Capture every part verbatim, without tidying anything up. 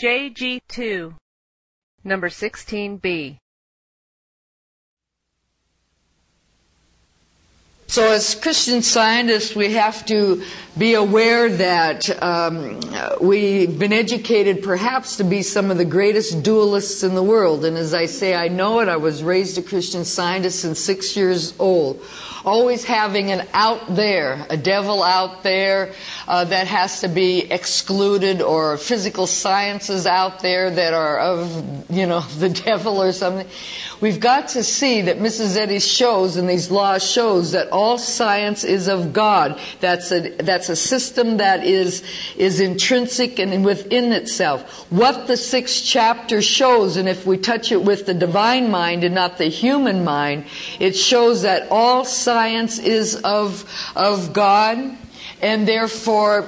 J G two, number sixteen B. So as Christian Scientists, we have to be aware that um, we've been educated perhaps to be some of the greatest dualists in the world. And as I say, I know it. I was raised a Christian Scientist since six years old. Always having an out there, a devil out there uh, that has to be excluded, or physical sciences out there that are of, you know, the devil or something. We've got to see that Missus Eddy shows, and these laws shows, that all science is of God. That's a that's a system that is is intrinsic and within itself. What the sixth chapter shows, and if we touch it with the divine mind and not the human mind, it shows that all science is of of God, and therefore,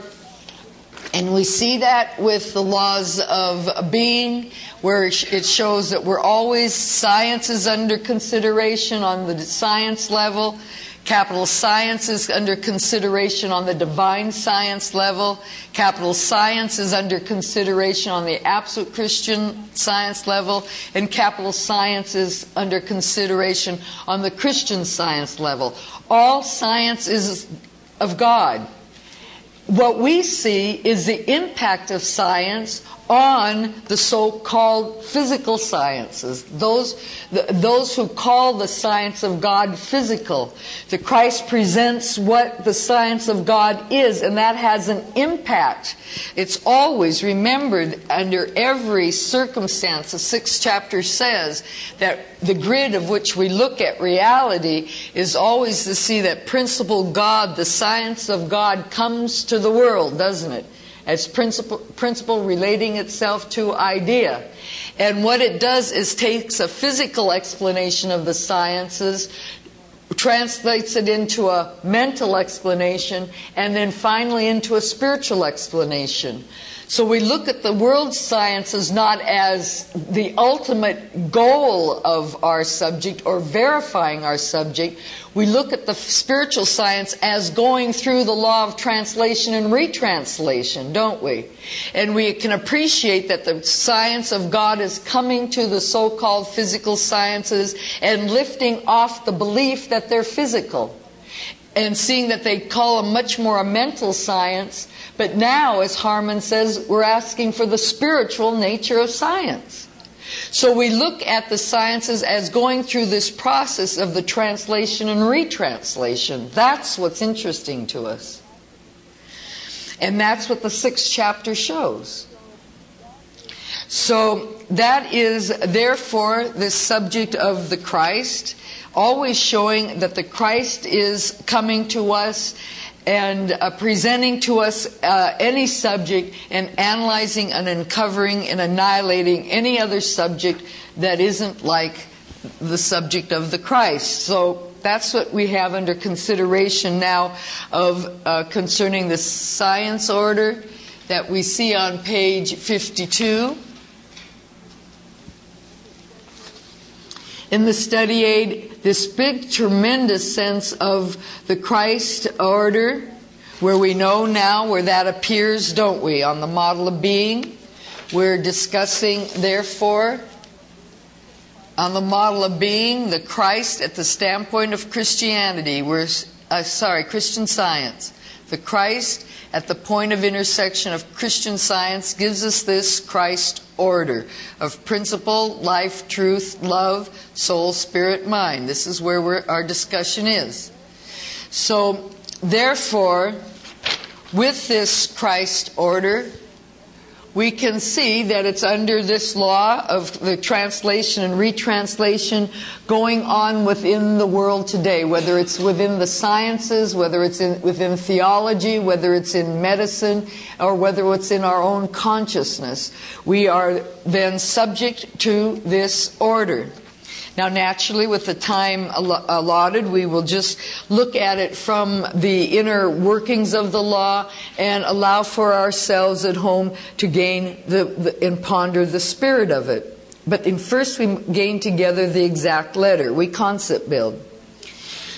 and we see that with the laws of being, where it shows that we're always, science is under consideration on the science level. Capital science is under consideration on the divine science level. Capital science is under consideration on the absolute Christian science level. And capital science is under consideration on the Christian science level. All science is of God. What we see is the impact of science on the so-called physical sciences, those the, those who call the science of God physical. The Christ presents what the science of God is, and that has an impact. It's always remembered under every circumstance. The sixth chapter says that the grid of which we look at reality is always to see that principle God, the science of God, comes to the world, doesn't it? As principle, principle relating itself to idea. And what it does is takes a physical explanation of the sciences, translates it into a mental explanation, and then finally into a spiritual explanation. So we look at the world sciences not as the ultimate goal of our subject or verifying our subject. We look at the spiritual science as going through the law of translation and retranslation, don't we? And we can appreciate that the science of God is coming to the so-called physical sciences and lifting off the belief that they're physical, and seeing that they call them much more a mental science. But now, as Harman says, we're asking for the spiritual nature of science. So we look at the sciences as going through this process of the translation and retranslation. That's what's interesting to us. And that's what the sixth chapter shows. So that is, therefore, the subject of the Christ, always showing that the Christ is coming to us and uh, presenting to us uh, any subject, and analyzing and uncovering and annihilating any other subject that isn't like the subject of the Christ. So that's what we have under consideration now of uh, concerning the science order that we see on page fifty-two. In the study aid, this big, tremendous sense of the Christ order, where we know now where that appears, don't we? On the model of being. We're discussing, therefore, on the model of being, the Christ at the standpoint of Christianity. We're, uh, sorry, Christian Science. The Christ at the point of intersection of Christian Science gives us this Christ order of principle, life, truth, love, soul, spirit, mind. This is where we're, our discussion is. So, therefore, with this Christ order, we can see that it's under this law of the translation and retranslation going on within the world today, whether it's within the sciences, whether it's in, within theology, whether it's in medicine, or whether it's in our own consciousness. We are then subject to this order. Now, naturally, with the time allotted, we will just look at it from the inner workings of the law and allow for ourselves at home to gain the, the and ponder the spirit of it. But in first, we gain together the exact letter. We concept build.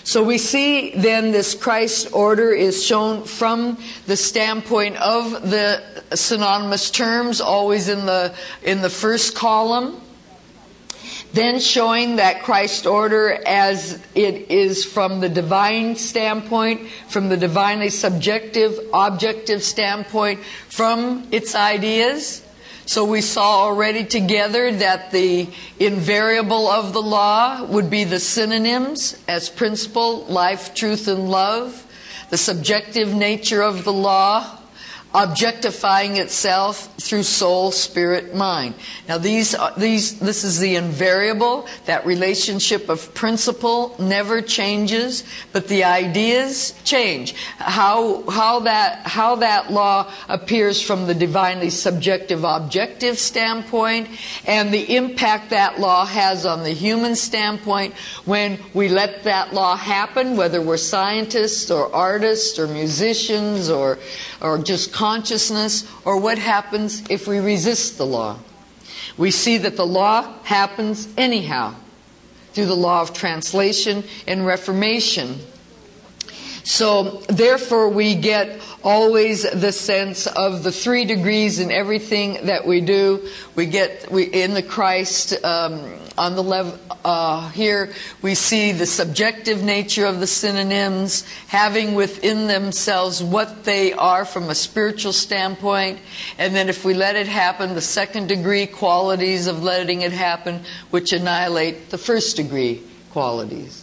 So we see then this Christ order is shown from the standpoint of the synonymous terms, always in the in the first column. Then showing that Christ order as it is from the divine standpoint, from the divinely subjective, objective standpoint, from its ideas. So we saw already together that the invariable of the law would be the synonyms as principle, life, truth, and love. The subjective nature of the law, objectifying itself through soul, spirit, mind. Now these, these, this is the invariable. That relationship of principle never changes, but the ideas change. How, how that, how that law appears from the divinely subjective, objective standpoint, and the impact that law has on the human standpoint when we let that law happen, whether we're scientists or artists or musicians or, or just consciousness, or what happens if we resist the law. We see that the law happens anyhow through the law of translation and reformation. So therefore we get always the sense of the three degrees in everything that we do. We get we in the Christ um, on the level uh, here we see the subjective nature of the synonyms having within themselves what they are from a spiritual standpoint, and then if we let it happen, the second degree qualities of letting it happen, which annihilate the first degree qualities.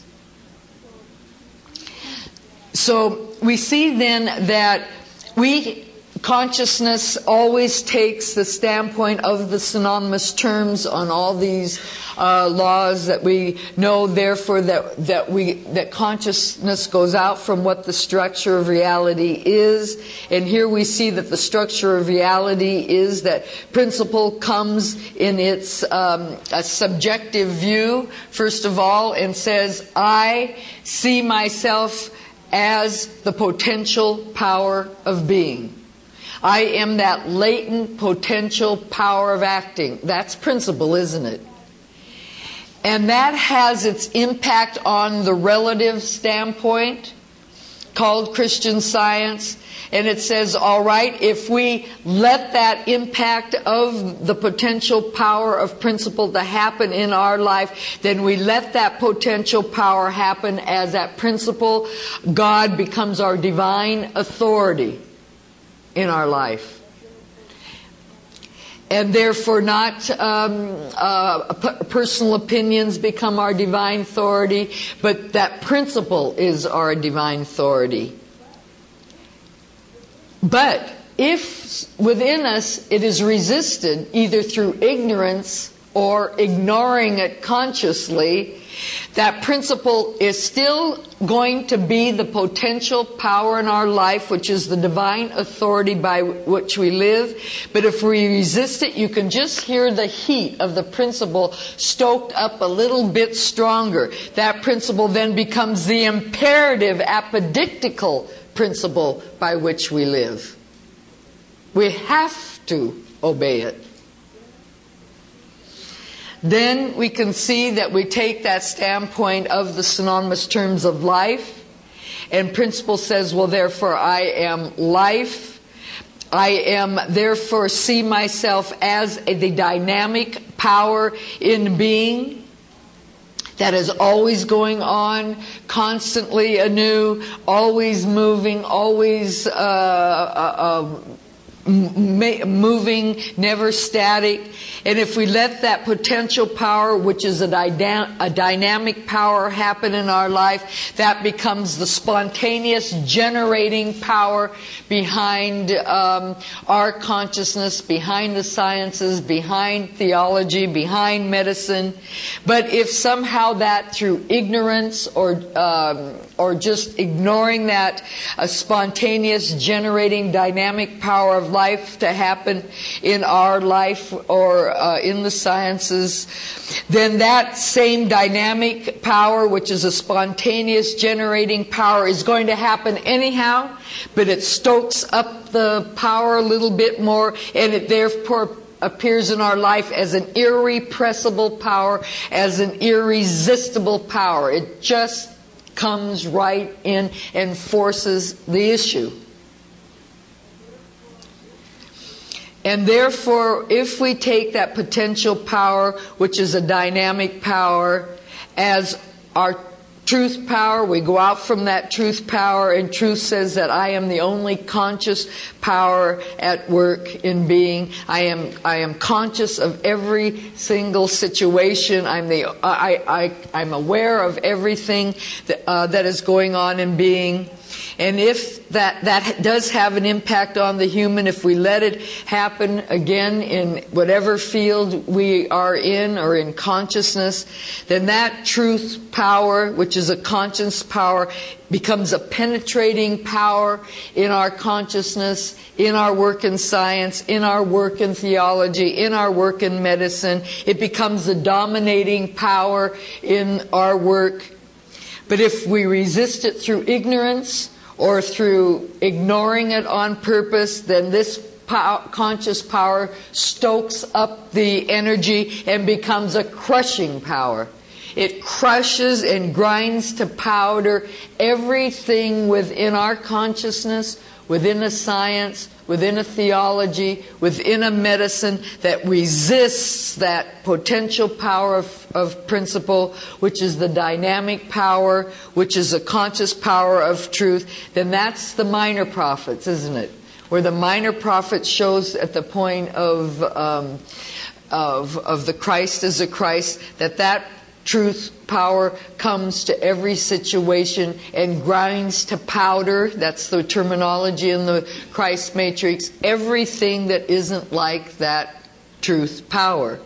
So we see then that we, consciousness always takes the standpoint of the synonymous terms on all these uh, laws that we know, therefore that, that we, that consciousness goes out from what the structure of reality is. And here we see that the structure of reality is that principle comes in its um, a subjective view, first of all, and says, I see myself as the potential power of being. I am that latent potential power of acting. That's principle, isn't it? And that has its impact on the relative standpoint, called Christian Science. And it says, all right, if we let that impact of the potential power of principle to happen in our life, then we let that potential power happen as that principle. God becomes our divine authority in our life. And therefore not um, uh, p- personal opinions become our divine authority, but that principle is our divine authority. But if within us it is resisted either through ignorance or ignoring it consciously, that principle is still going to be the potential power in our life, which is the divine authority by which we live. But if we resist it, you can just hear the heat of the principle stoked up a little bit stronger. That principle then becomes the imperative apodictical principle by which we live. We have to obey it. Then we can see that we take that standpoint of the synonymous terms of life, and principle says, well, therefore I am life. I am, therefore, see myself as a, the dynamic power in being that is always going on, constantly anew, always moving, always uh, uh, uh, moving, never static. And if we let that potential power, which is a, dyna- a dynamic power, happen in our life, that becomes the spontaneous generating power behind um, our consciousness, behind the sciences, behind theology, behind medicine. But if somehow that through ignorance or um, or just ignoring that uh, spontaneous generating dynamic power of life to happen in our life or uh, in the sciences, then that same dynamic power, which is a spontaneous generating power, is going to happen anyhow, but it stokes up the power a little bit more, and it therefore appears in our life as an irrepressible power, as an irresistible power. It just comes right in and forces the issue. And therefore, if we take that potential power, which is a dynamic power, as our truth power, we go out from that truth power, and truth says that I am the only conscious power at work in being. I am I am conscious of every single situation. I'm the I I I'm aware of everything that, uh, that is going on in being. And if that, that does have an impact on the human, if we let it happen again in whatever field we are in or in consciousness, then that truth power, which is a conscious power, becomes a penetrating power in our consciousness, in our work in science, in our work in theology, in our work in medicine. It becomes the dominating power in our work. But if we resist it through ignorance or through ignoring it on purpose, then this pow- conscious power stokes up the energy and becomes a crushing power. It crushes and grinds to powder everything within our consciousness, within a science, within a theology, within a medicine that resists that potential power of, of principle, which is the dynamic power, which is a conscious power of truth. Then that's the minor prophets, isn't it? Where the minor prophet shows at the point of um, of of the Christ as a Christ, that that truth power comes to every situation and grinds to powder. That's the terminology in the Christ matrix. Everything that isn't like that truth power.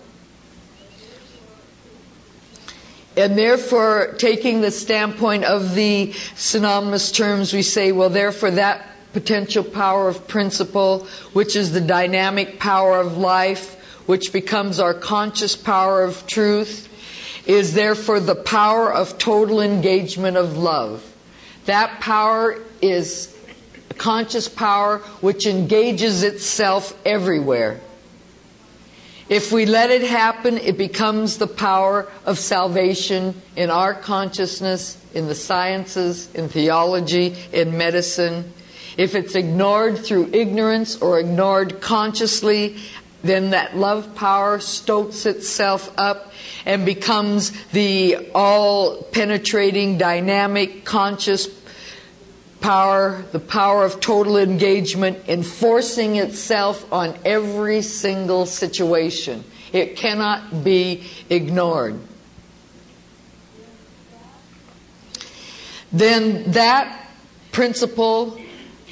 And therefore, taking the standpoint of the synonymous terms, we say, well, therefore that potential power of principle, which is the dynamic power of life, which becomes our conscious power of truth, is therefore the power of total engagement of love. That power is a conscious power which engages itself everywhere. If we let it happen, it becomes the power of salvation in our consciousness, in the sciences, in theology, in medicine. If it's ignored through ignorance or ignored consciously, then that love power stokes itself up and becomes the all-penetrating, dynamic, conscious power, the power of total engagement, enforcing itself on every single situation. It cannot be ignored. Then that principle,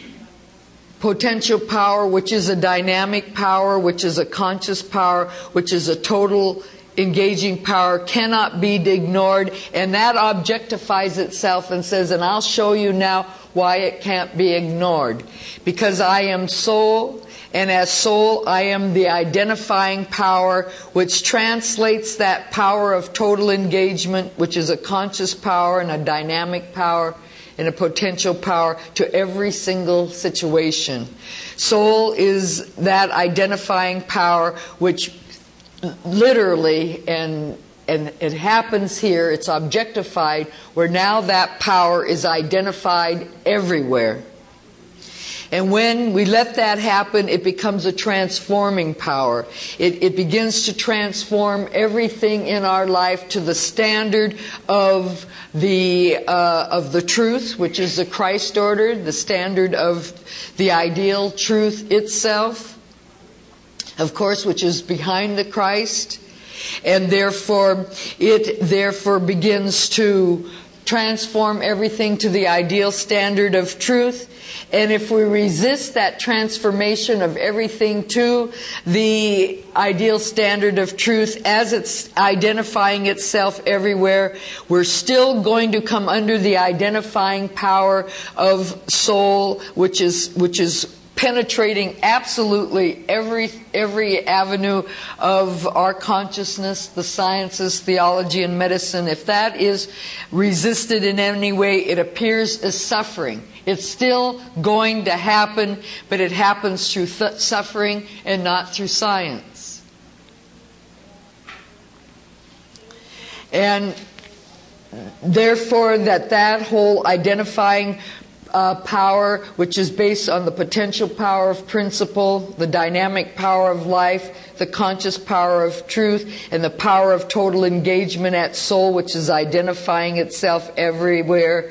potential power, which is a dynamic power, which is a conscious power, which is a total engaging power, cannot be ignored, and that objectifies itself and says, and I'll show you now why it can't be ignored. Because I am soul, and as soul I am the identifying power which translates that power of total engagement, which is a conscious power and a dynamic power and a potential power, to every single situation. Soul is that identifying power which literally, and and it happens here, it's objectified, where now that power is identified everywhere. And when we let that happen, it becomes a transforming power. It, it begins to transform everything in our life to the standard of the uh, of the truth, which is the Christ order, the standard of the ideal truth itself, of course, which is behind the Christ. And therefore, it therefore begins to transform everything to the ideal standard of truth. And if we resist that transformation of everything to the ideal standard of truth as it's identifying itself everywhere, we're still going to come under the identifying power of soul, which is which is penetrating absolutely every every avenue of our consciousness, the sciences, theology, and medicine. If that is resisted in any way, it appears as suffering. It's still going to happen, but it happens through th- suffering and not through science. And therefore, that that whole identifying uh, power, which is based on the potential power of principle, the dynamic power of life, the conscious power of truth, and the power of total engagement at soul, which is identifying itself everywhere,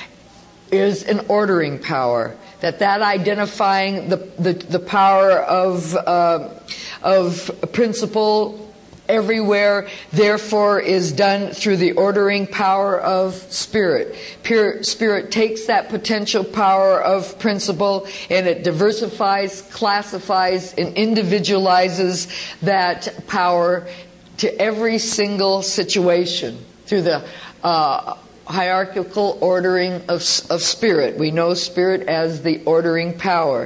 is an ordering power. That that identifying the the, the power of uh, of principle everywhere, therefore, is done through the ordering power of spirit. Pure spirit takes that potential power of principle and it diversifies, classifies, and individualizes that power to every single situation through the uh, hierarchical ordering of, of spirit. We know spirit as the ordering power.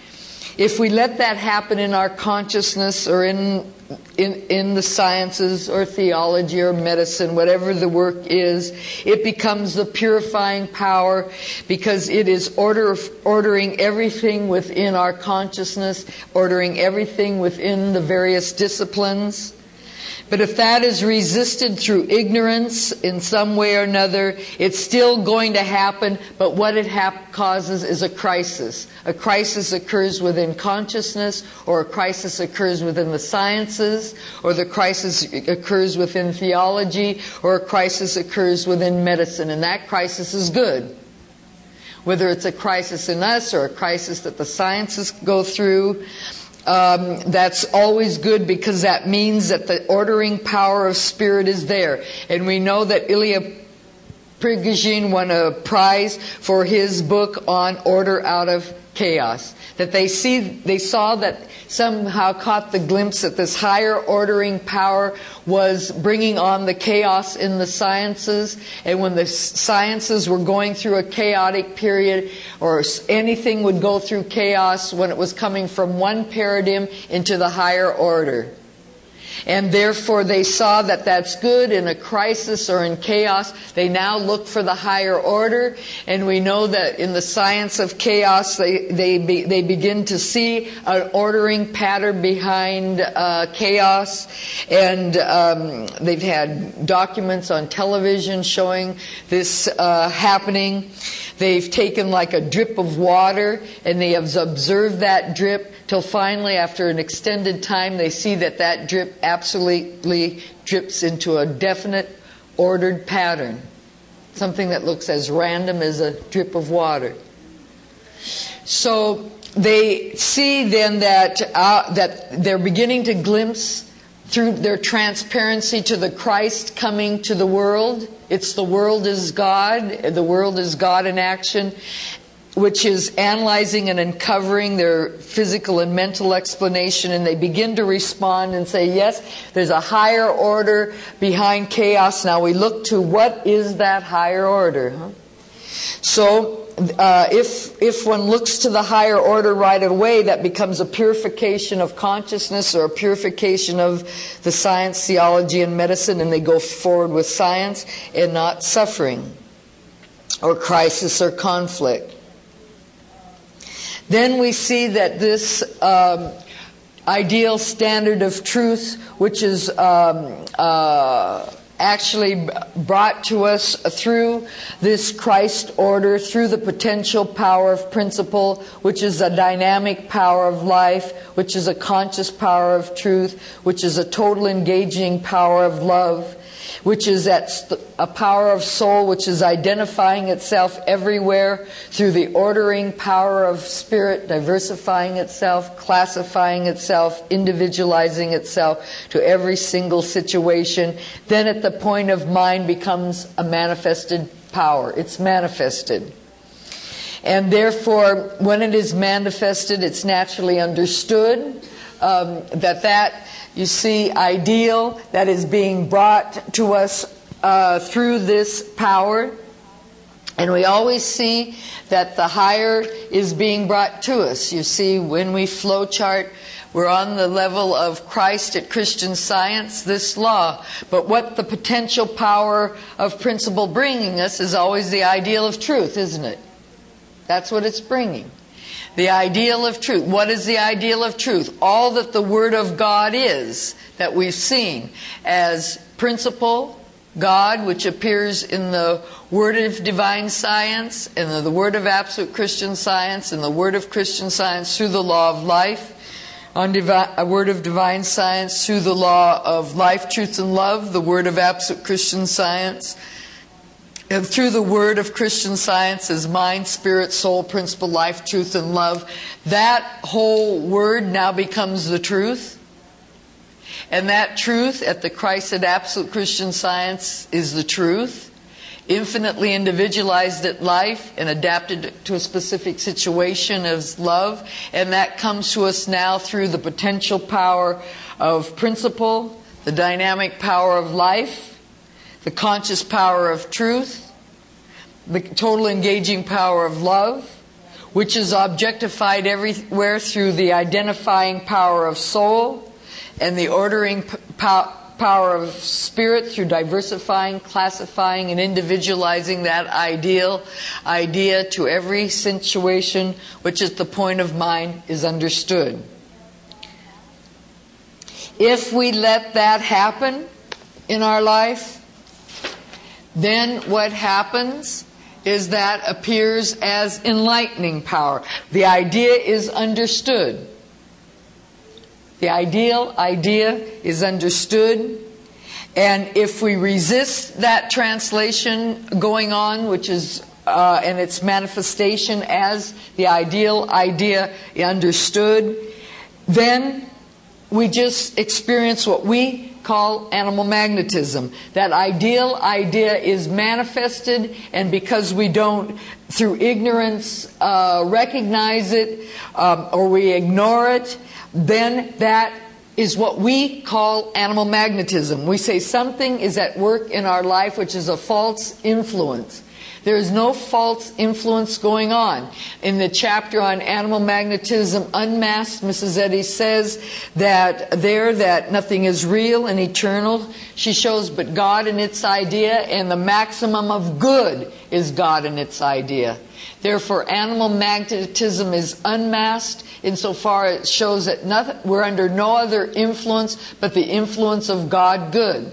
If we let that happen in our consciousness or in in in the sciences or theology or medicine, whatever the work is, it becomes the purifying power because it is order, ordering everything within our consciousness, ordering everything within the various disciplines. But if that is resisted through ignorance in some way or another, it's still going to happen, but what it hap- causes is a crisis. A crisis occurs within consciousness, or a crisis occurs within the sciences, or the crisis occurs within theology, or a crisis occurs within medicine, and that crisis is good. Whether it's a crisis in us or a crisis that the sciences go through, Um, that's always good because that means that the ordering power of spirit is there. And we know that Ilya Prigogine won a prize for his book on order out of chaos. That they see, they saw that somehow caught the glimpse that this higher ordering power was bringing on the chaos in the sciences. And when the sciences were going through a chaotic period, or anything would go through chaos when it was coming from one paradigm into the higher order. And therefore they saw that that's good in a crisis or in chaos. They now look for the higher order. And we know that in the science of chaos, they they, be, they begin to see an ordering pattern behind uh, chaos. And um, they've had documents on television showing this uh, happening. They've taken like a drip of water and they have observed that drip till finally, after an extended time, they see that that drip absolutely drips into a definite ordered pattern. Something that looks as random as a drip of water. So they see then that uh, that they're beginning to glimpse through their transparency to the Christ coming to the world. It's the world is God. The world is God in action, which is analyzing and uncovering their physical and mental explanation, and they begin to respond and say, yes, there's a higher order behind chaos. Now we look to what is that higher order. Huh? So uh, if if one looks to the higher order right away, that becomes a purification of consciousness or a purification of the science, theology, and medicine, and they go forward with science and not suffering or crisis or conflict. Then we see that this um, ideal standard of truth, which is um, uh, actually brought to us through this Christ order, through the potential power of principle, which is a dynamic power of life, which is a conscious power of truth, which is a total engaging power of love, which is that st- a power of soul which is identifying itself everywhere through the ordering power of spirit, diversifying itself, classifying itself, individualizing itself to every single situation. Then at the point of mind becomes a manifested power. It's manifested. And therefore, when it is manifested, it's naturally understood um, that that you see, ideal that is being brought to us uh, through this power. And we always see that the higher is being brought to us. You see, when we flow chart, we're on the level of Christ at Christian Science, this law. But what the potential power of principle bringing us is always the ideal of truth, isn't it? That's what it's bringing. The ideal of truth. What is the ideal of truth? All that the Word of God is, that we've seen as principle, God, which appears in the Word of Divine Science, and the, the Word of Absolute Christian Science, and the Word of Christian Science through the law of life, on divi- a Word of Divine Science through the law of life, truth, and love, the Word of Absolute Christian Science, and through the Word of Christian Science as mind, spirit, soul, principle, life, truth, and love. That whole Word now becomes the truth. And that truth at the Christ at Absolute Christian Science is the truth, infinitely individualized at life and adapted to a specific situation as love. And that comes to us now through the potential power of principle, the dynamic power of life, the conscious power of truth, the total engaging power of love, which is objectified everywhere through the identifying power of soul, and the ordering p- pow- power of spirit through diversifying, classifying, and individualizing that ideal idea to every situation which at the point of mind is understood. If we let that happen in our life, then what happens is that appears as enlightening power. The idea is understood. The ideal idea is understood, and if we resist that translation going on, which is uh, and its manifestation as the ideal idea understood, then we just experience what we call animal magnetism. That ideal idea is manifested, and because we don't, through ignorance, uh, recognize it, um, or we ignore it, then that is what we call animal magnetism. We say something is at work in our life which is a false influence. There is no false influence going on. In the chapter on animal magnetism unmasked, Missus Eddy says that there that nothing is real and eternal. She shows but God and its idea, and the maximum of good is God and its idea. Therefore, animal magnetism is unmasked insofar as it shows that nothing, we're under no other influence but the influence of God good.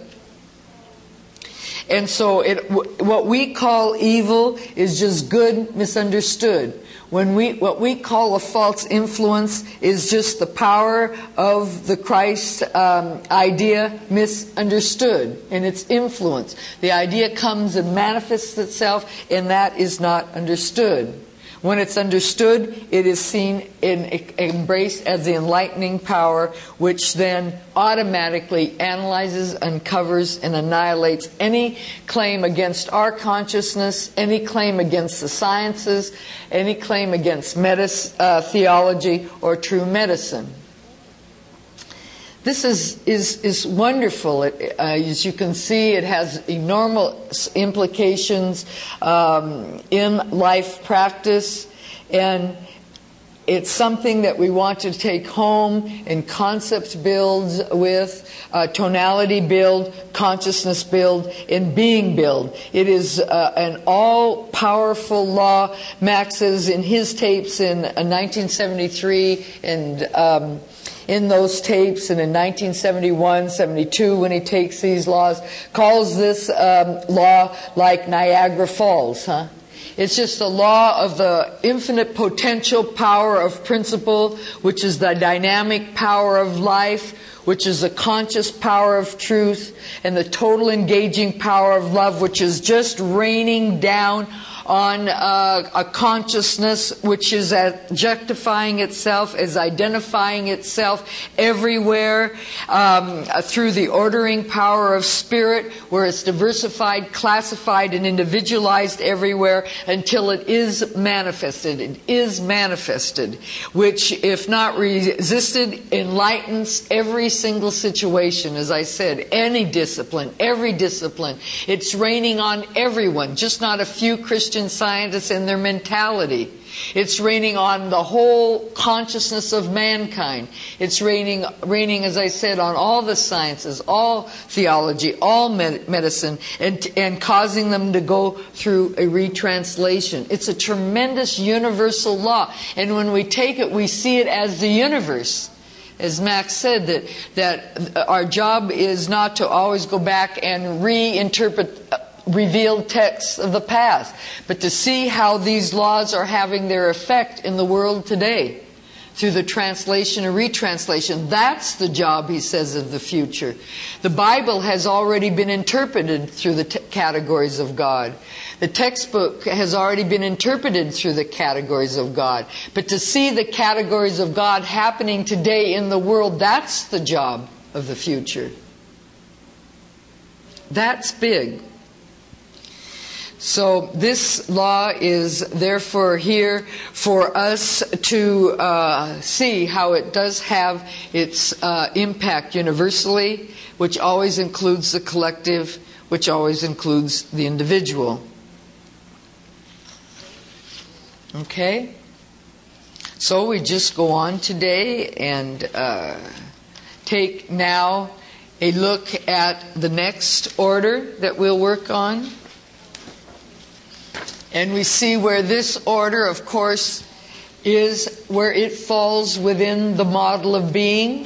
And so it, what we call evil is just good misunderstood. When we, what we call a false influence is just the power of the Christ um, idea misunderstood in its influence. The idea comes and manifests itself, and that is not understood. When it's understood, it is seen and embraced as the enlightening power, which then automatically analyzes, uncovers, and annihilates any claim against our consciousness, any claim against the sciences, any claim against medis, uh, theology or true medicine. This is, is, is wonderful. It, uh, as you can see, it has enormous implications um, in life practice, and it's something that we want to take home and concept build with, uh, tonality build, consciousness build, and being build. It is uh, an all-powerful law. Max says in his tapes in uh, nineteen seventy-three and um, in those tapes, and in nineteen seventy-one, seventy-two, when he takes these laws, calls this um, law like Niagara Falls, huh? It's just the law of the infinite potential power of principle, which is the dynamic power of life, which is the conscious power of truth, and the total engaging power of love, which is just raining down on uh, a consciousness which is objectifying itself, is identifying itself everywhere um, through the ordering power of spirit, where it's diversified, classified, and individualized everywhere until it is manifested. It is manifested, which, if not resisted, enlightens every single situation. As I said, any discipline, every discipline. It's raining on everyone, just not a few Christian scientists and their mentality. It's raining on the whole consciousness of mankind. It's raining, raining, as I said, on all the sciences, all theology, all med- medicine, and, and causing them to go through a retranslation. It's a tremendous universal law. And when we take it, we see it as the universe. as Max said, that, that our job is not to always go back and reinterpret revealed texts of the past, but to see how these laws are having their effect in the world today through the translation or retranslation. That's the job, he says, of the future. The Bible has already been interpreted through the t- categories of God. The textbook has already been interpreted through the categories of God. But to see the categories of God happening today in the world, that's the job of the future. That's big. So this law is therefore here for us to uh, see how it does have its uh, impact universally, which always includes the collective, which always includes the individual. Okay? So we just go on today and uh, take now a look at the next order that we'll work on. And we see where this order, of course, is where it falls within the model of being.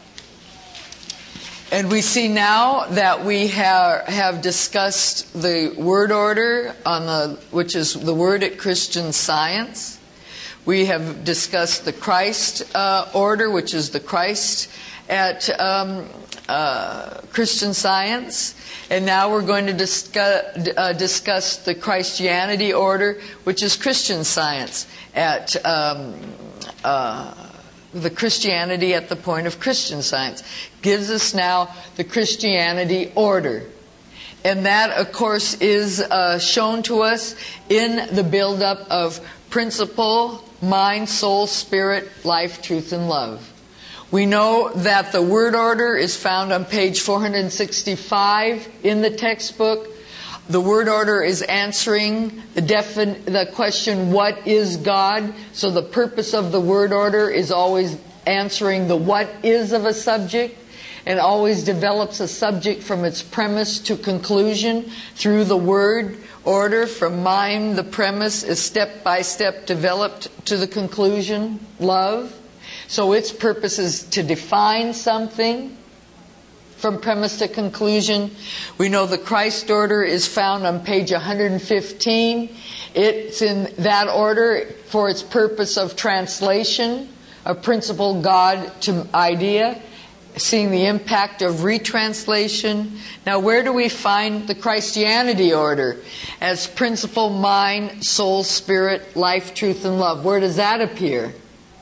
And we see now that we have, have discussed the word order, on the, which is the word at Christian Science. We have discussed the Christ uh, order, which is the Christ at um, uh, Christian Science. And now we're going to discuss, uh, discuss the Christianity order, which is Christian Science, at um, uh, the Christianity at the point of Christian Science. Gives us now the Christianity order. And that, of course, is uh, shown to us in the buildup of principle, mind, soul, spirit, life, truth, and love. We know that the word order is found on page four hundred sixty-five in the textbook. The word order is answering the, defin- the question, what is God? So the purpose of the word order is always answering the what is of a subject, and always develops a subject from its premise to conclusion through the word order. From mind, the premise is step by step developed to the conclusion, love. So its purpose is to define something from premise to conclusion. We know the Christ order is found on page one hundred fifteen. It's in that order for its purpose of translation, of principle God to idea, seeing the impact of retranslation. Now, where do we find the Christianity order? As principle, mind, soul, spirit, life, truth, and love. Where does that appear?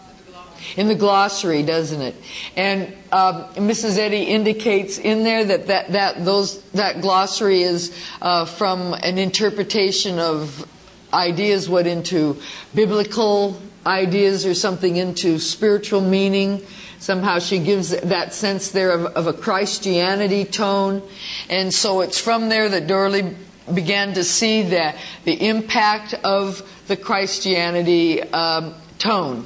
In the glossary, doesn't it? And um, Missus Eddy indicates in there that that that those that glossary is uh, from an interpretation of ideas, what into biblical ideas or something into spiritual meaning. Somehow she gives that sense there of, of a Christianity tone, and so it's from there that Dorley began to see the the impact of the Christianity um, tone.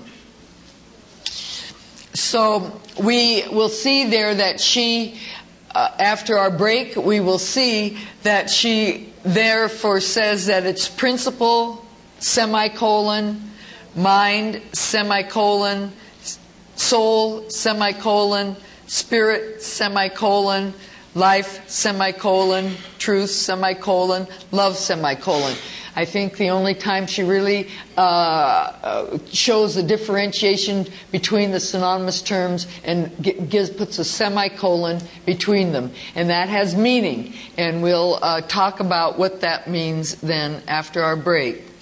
So we will see there that she, uh, after our break, we will see that she therefore says that it's principle, semicolon, mind, semicolon, soul, semicolon, spirit, semicolon, life, semicolon, truth, semicolon, love, semicolon. I think the only time she really uh, uh, shows the differentiation between the synonymous terms and gives puts a semicolon between them, and that has meaning. And we'll uh, talk about what that means then after our break.